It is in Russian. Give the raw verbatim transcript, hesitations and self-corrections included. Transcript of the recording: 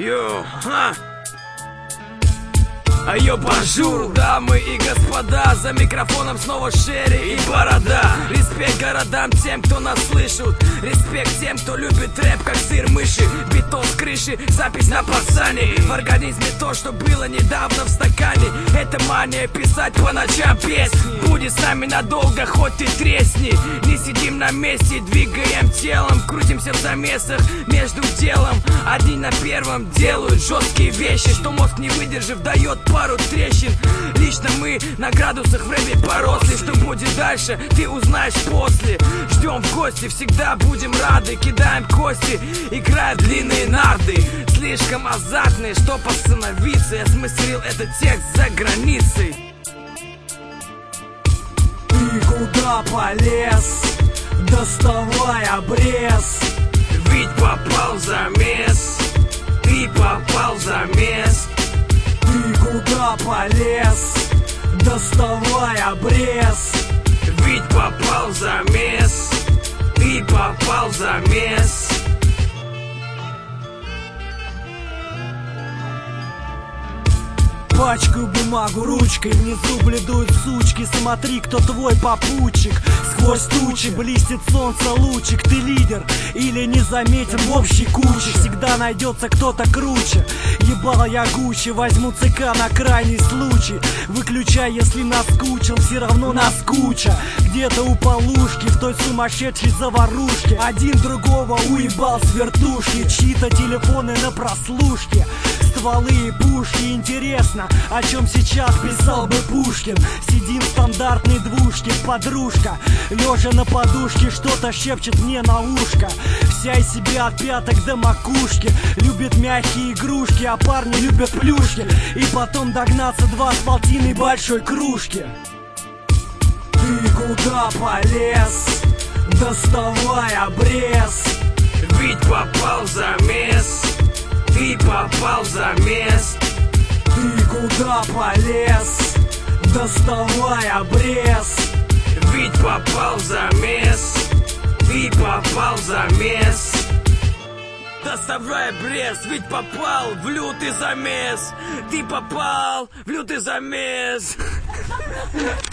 Йо, ха! Айо, бонжур, дамы и господа, за микрофоном снова Шерри и Борода. Респект городам, тем, кто нас слышит. Респект тем, кто любит рэп, как сыр мыши. Бетон с крыши, запись на пацане. В организме то, что было недавно в стакане. Это мания писать по ночам песни. Будет с нами надолго, хоть ты тресни. Не сидим на месте, двигаем телом. Крутимся в замесах между делом. Одни на первом делают жесткие вещи, что мозг, не выдержав, дает пару трещин. Лично мы на градусах в рэпе поросли. Что будет дальше, ты узнаешь после. Ждем в гости, всегда будем рады. Кидаем кости, играя в длинные нарды. Слишком азартные, чтоб остановиться. Я смыслил этот текст за границей. Ты куда полез? Доставай обрез. Ведь попал в замес. Ты попал в замес. Ты куда полез? Доставай обрез. Ведь попал в замес. Ты попал в замес. Пачкаю бумагу ручкой, внизу бледуют сучки. Смотри, кто твой попутчик. Сквозь тучи блестит солнце лучик. Ты лидер или не заметен в общей куче. Всегда найдется кто-то круче. Ебал я гучи, возьму ЦК на крайний случай. Выключай, если наскучил, все равно наскуча. Где-то у полушки, в той сумасшедшей заварушке. Один другого уебал с вертушки. Чьи-то телефоны на прослушке. Стволы и пушки, интересно, о чем сейчас писал бы Пушкин. Сидим в стандартной двушке, подружка, лежа на подушке, что-то шепчет мне на ушко. Вся из себя от пяток до макушки. Любит мягкие игрушки, а парни любят плюшки. И потом догнаться два с полтиной большой кружки. Ты куда полез? Доставай обрез. Ведь попал в замес. Ты попал в замес. Ты куда полез? Доставай обрез. Ведь попал в замес. Ты попал в замес. Доставай обрез, ведь попал в лютый замес. Ты попал в лютый замес.